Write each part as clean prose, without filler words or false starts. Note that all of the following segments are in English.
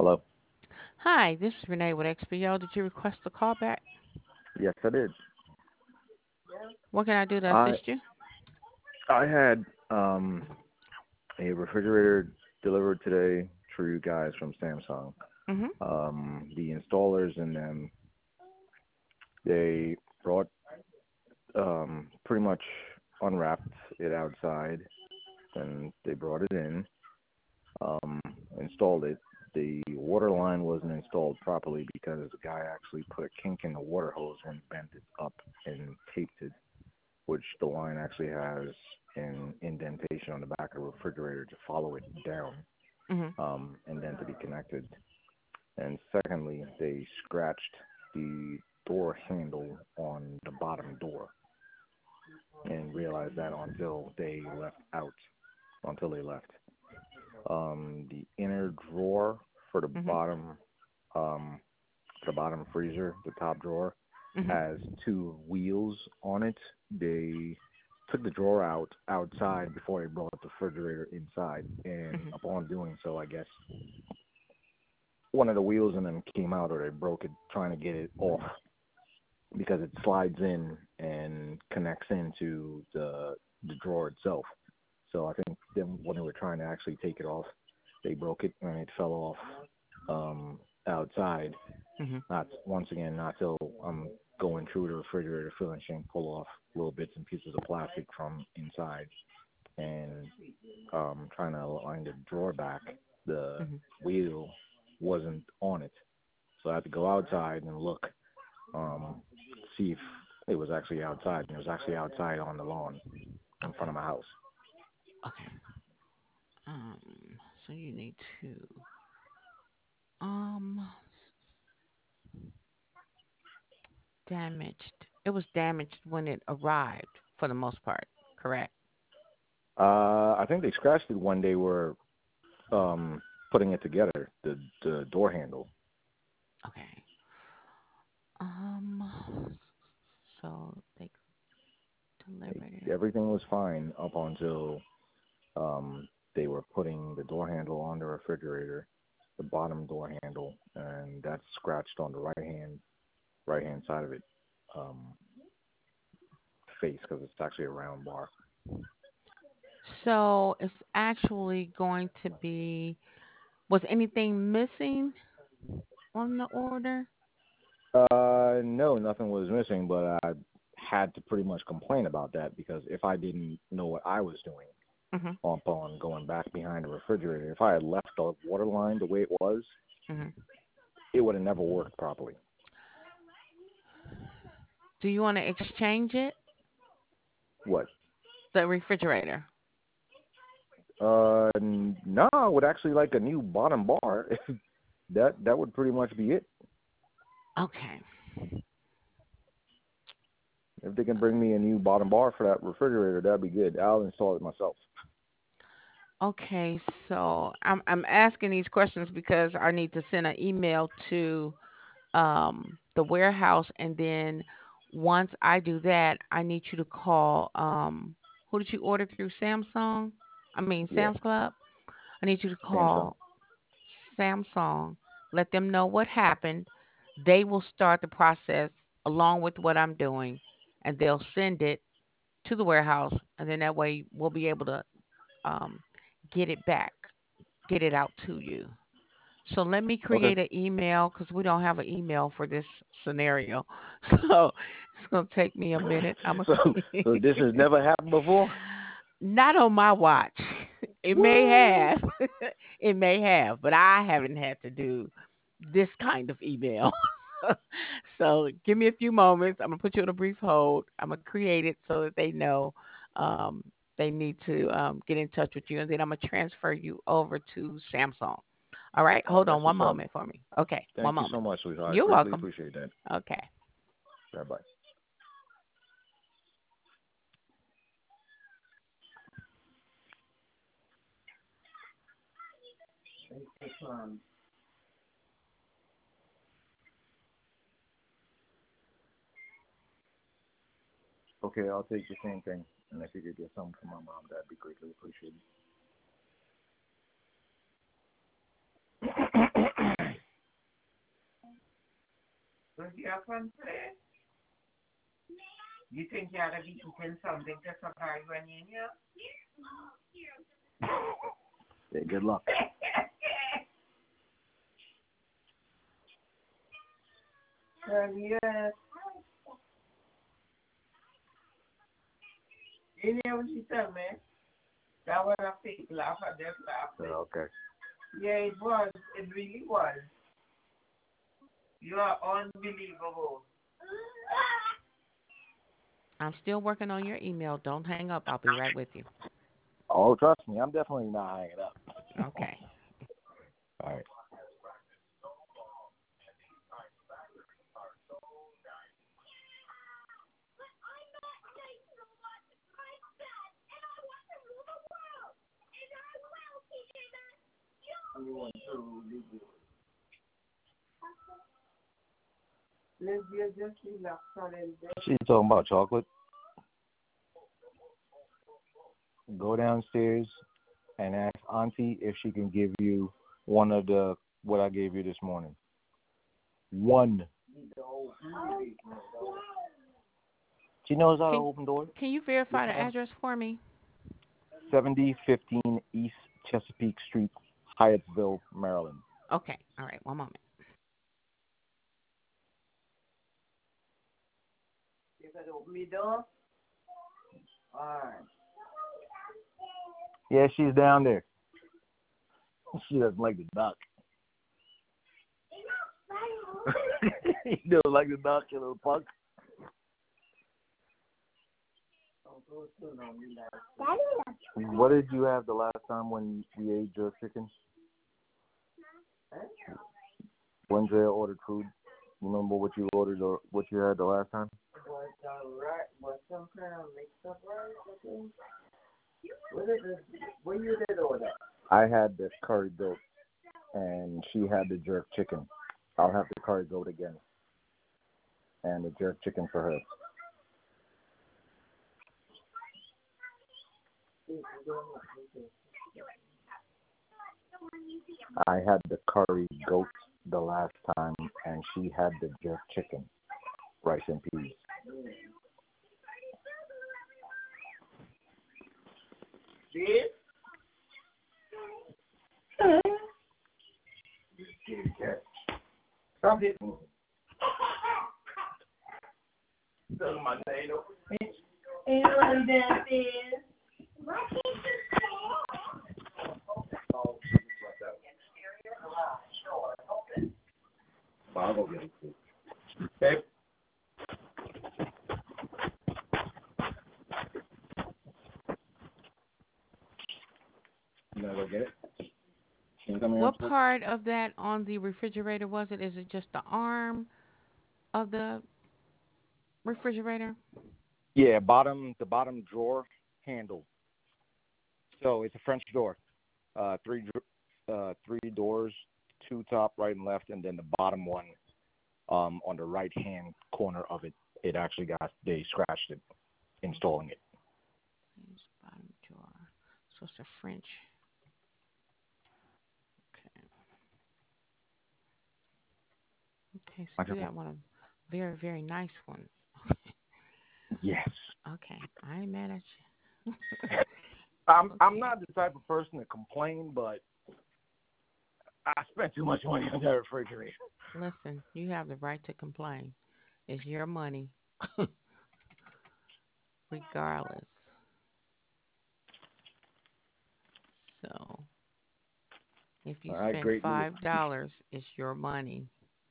Hello. Hi, this is Renee with XPO. Did you request a call back? Yes, I did. What can I do to I assist you? I had a refrigerator delivered today for you guys from Samsung. Mm-hmm. The installers in them, they brought pretty much unwrapped it outside, and they brought it in, um, installed it. The water line wasn't installed properly because the guy actually put a kink in the water hose and bent it up and taped it, which the line actually has an indentation on the back of the refrigerator to follow it down, Mm-hmm. and then to be connected. And secondly, they scratched the door handle on the bottom door and realized that until they left. The inner drawer for Mm-hmm. um, the bottom freezer, the top drawer, Mm-hmm. has two wheels on it. They took the drawer out outside before they brought the refrigerator inside, and Mm-hmm. upon doing so, I guess one of the wheels in them came out, or they broke it trying to get it off because it slides in and connects into the drawer itself. So I think them when they were trying to actually take it off, they broke it and it fell off outside. Mm-hmm. Not once again, not till I'm going through the refrigerator, finishing pull off little bits and pieces of plastic from inside, and trying to line the drawer back. The Mm-hmm. wheel wasn't on it, so I had to go outside and look, um, see if it was actually outside, and it was actually outside on the lawn in front Okay. of my house. Okay. Um, so you need to um damaged. It was damaged when it arrived for the most part, correct? I think they scratched it when they were um, putting it together, the door handle. Okay. Um so they delivered it. Everything was fine up until they were putting the door handle on the refrigerator, the bottom door handle, and that's scratched on the right hand side of it, um, face, because it's actually a round bar. So it's actually going to be, was anything missing on the order? No, nothing was missing, but I had to pretty much complain about that because if I didn't know what I was doing Mm-hmm. upon going back behind the refrigerator, if I had left the water line the way it was, Mm-hmm. it would have never worked properly. Do you want to exchange it? What? The refrigerator. No, I would actually like a new bottom bar. That would pretty much be it. Okay. If they can bring me a new bottom bar for that refrigerator, that'd be good. I'll install it myself. Okay, so I'm asking these questions because I need to send an email to the warehouse, and then once I do that, I need you to call who did you order through Samsung? I mean Yeah, Sam's Club. I need you to Samsung. call Samsung, let them know what happened. They will start the process along with what I'm doing, and they'll send it to the warehouse, and then that way we'll be able to um, get it back, get it out to you. So let me Okay. create an email because we don't have an email for this scenario. So it's gonna take me a minute. I'm So, gonna so this has never happened before. not on my watch. It may What? have, it may have, but I haven't had to do this kind of email. So give me a few moments. I'm gonna put you on a brief hold. I'm gonna create it so that they know um, they need to get in touch with you, and then I'm gonna transfer you over to Samsung. All right, Oh, hold on that's one what's up. moment for me. Okay, one Thank you so moment. much, sweetheart. You're Greatly welcome. appreciate that. Okay. Bye bye. Okay, I'll take the same thing, and if you could get something for my mom, that'd be greatly appreciated. your complaint? You think you ought to be eating something to survive when you're in here? Yeah, good luck. Yes. You know what she said, man? That was a fake laugh. I just laughed. Okay. Yeah, it was. It really was. You are unbelievable. I'm still working on your email. Don't hang up. I'll be right with you. Oh, trust me, I'm definitely not hanging up. Okay. All right. She's talking about chocolate. Go downstairs and ask Auntie if she can give you one of what I gave you this morning. One. She knows how to open doors. Can you verify the address for me? 7015 East Chesapeake Street, Hyattsville, Maryland. Okay. All right. One moment. You can open the door. All right. Yeah, she's down there. She doesn't like the duck. You don't like the duck, you little punk? What did you have the last time when we ate your chicken? Wednesday I ordered food. Remember what you ordered or what you had the last time? Was some kind of mix-up rice, I think? What you did order? I had the curry goat, and she had the jerk chicken. I'll have the curry goat again, and the jerk chicken for her. I had the curry goat the last time, and she had the jerk chicken, rice and peas. This? Stop it. Tell my name. Ain't nobody downstairs. I'll go get it. Okay. You gonna go get it? What part of that on the refrigerator was it? Is it just the arm of the refrigerator? Yeah, the bottom drawer handle. So it's a French door. Three doors, two top, right and left, and then the bottom one on the right hand corner of it. They scratched it installing it. Bottom drawer. So it's a French. Okay, so you got one of very, very nice ones. Yes. Okay, I ain't mad at you. I'm not the type of person to complain, but I spent too much money on that refrigerator. Listen, you have the right to complain. It's your money, regardless. So, if you spend $5, it's your money.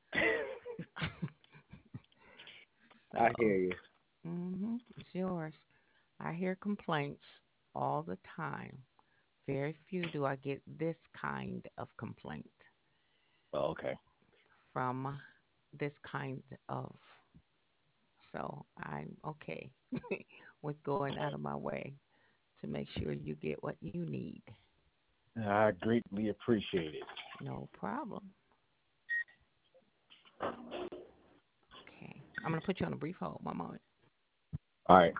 I hear you. It's yours. I hear complaints all the time. Very few do I get this kind of complaint. Oh, okay. From this kind of. So I'm okay with going out of my way to make sure you get what you need. I greatly appreciate it. No problem. Okay. I'm going to put you on a brief hold. One moment. All right.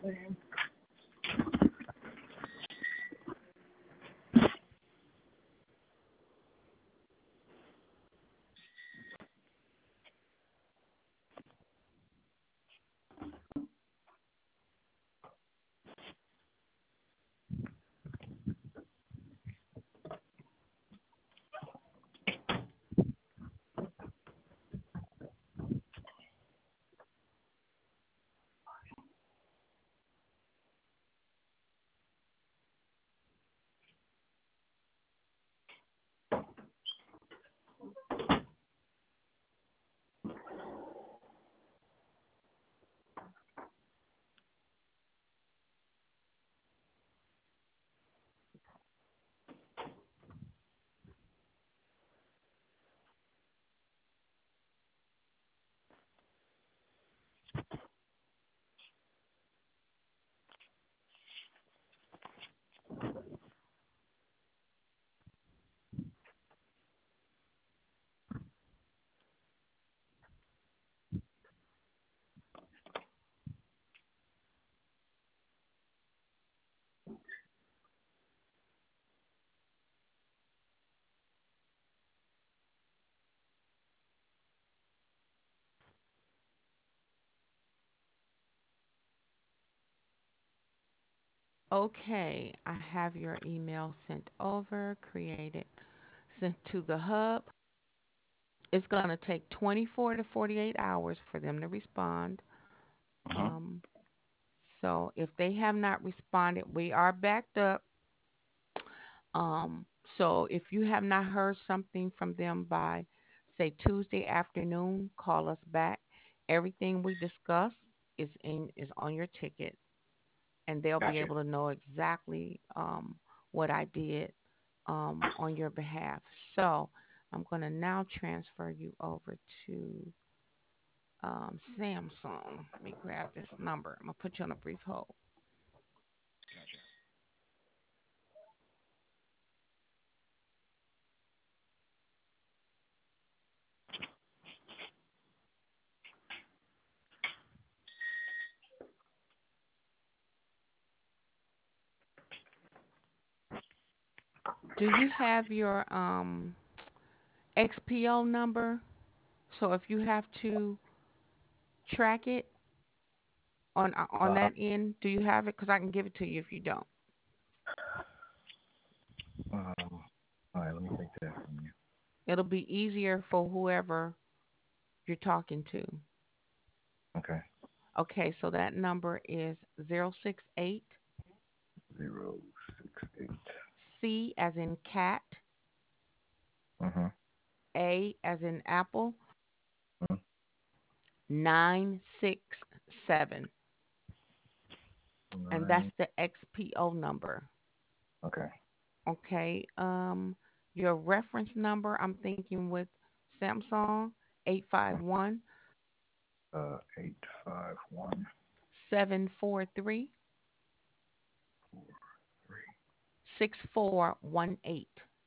Okay, I have your email sent over, created, sent to the hub. It's going to take 24 to 48 hours for them to respond. Uh-huh. Um, so if they have not responded, we are backed up. So if you have not heard something from them by, say, Tuesday afternoon, call us back. Everything we discuss is on your ticket, and they'll be Gotcha. able to know exactly what I did on your behalf. So I'm going to now transfer you over to Samsung. Let me grab this number. I'm going to put you on a brief hold. Do you have your XPO number? So if you have to track it on Uh, that end, do you have it? Because I can give it to you if you don't. all right, let me take that from you. It'll be easier for whoever you're talking to. Okay. Okay, so that number is 068 068. C as in cat, Uh-huh. A as in apple, Uh-huh. 967. And that's Nine. the XPO number. Okay. Okay. Your reference number, I'm thinking with Samsung, 851 851 743 three. 6418.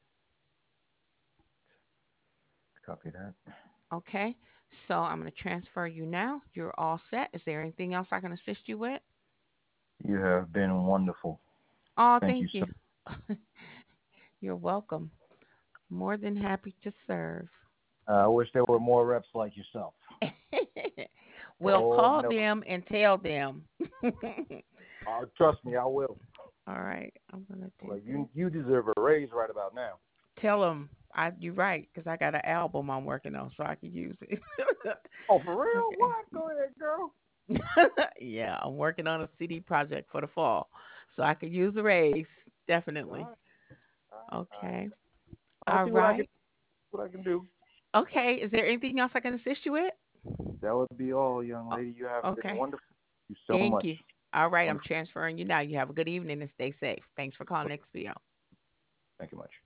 Copy that. Okay. So I'm going to transfer you now. You're all set. Is there anything else I can assist you with? You have been wonderful. Oh, Thank you thank so you. You're welcome. More than happy to serve. I wish there were more reps like yourself. Well, Oh call no. them and tell them. Trust me, I will. All right, I'm gonna do Well, this. you deserve a raise right about now. Tell them you're right because I got an album I'm working on, so I can use it. Oh, for real? Okay. What? Go ahead, girl. Yeah, I'm working on a CD project for the fall, so I could use a raise All definitely. right, all right. Okay. I'll All see right. what I can do. Okay. Is there anything else I can assist you with? That would be all, young O- lady. You have been Okay. wonderful. Thank you so Thank much. you. All right, I'm Wonderful. transferring you now. You have a good evening and stay safe. Thanks for calling XPO. Thank you much.